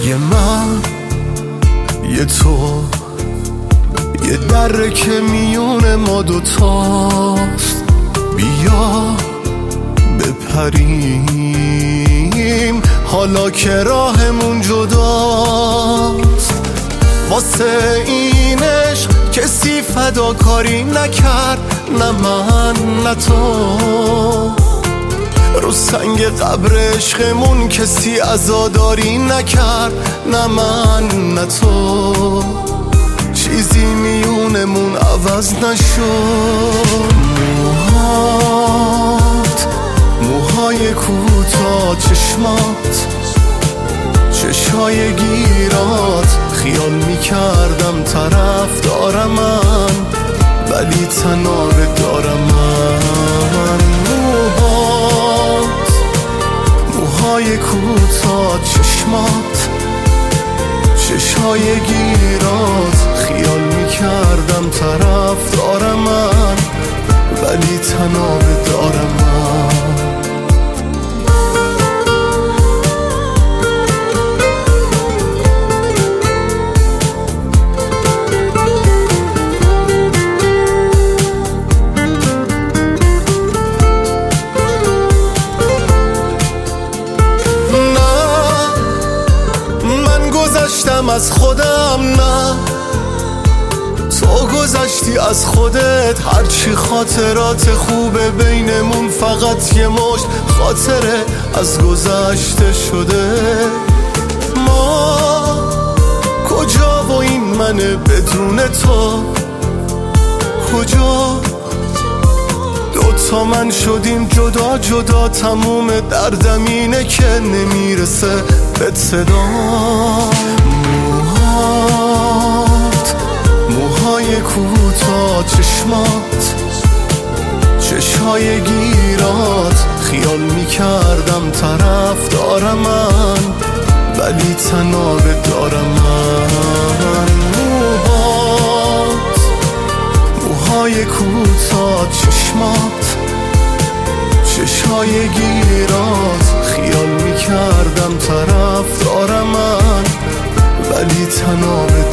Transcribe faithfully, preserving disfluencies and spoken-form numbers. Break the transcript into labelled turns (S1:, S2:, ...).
S1: یه من یه تو، یه دره که میون ما دوتاست. بیا بپریم حالا که راهمون جداست. واسه این عشق کسی فداکاری نکرد، نه من نه تو. رو سنگ قبر عشقمون کسی عزاداری نکرد، نه من نه تو. چیزی میونمون عوض نشد. موهات، موهای کوتاه، چشمات، چشای گیرات، خیال میکردم طرف دارم من، ولی تنها دارم من. موهات، موهای کوتاه، چشمات، چشای گیرات، خیال میکردم طرف دارم من، ولی تنها دارم من. گذشتم از خودم، نه تو گذشتی از خودت. هرچی خاطرات خوبه بینمون فقط یه مشت خاطره از گذشته شده. ما کجا و این منه بدون تو کجا؟ دوتا من شدیم جدا جدا، تموم دردم اینه که نمیرسه به صدا. موهات، موهای کوتاه، چشمات، چشای گیرات، خیال میکردم طرف دارم من، ولی تنها دارم من. موهات، موهای کوتاه، چشمات، چشای گیرات، خیال میکردم طرف دارم من، ولی تنها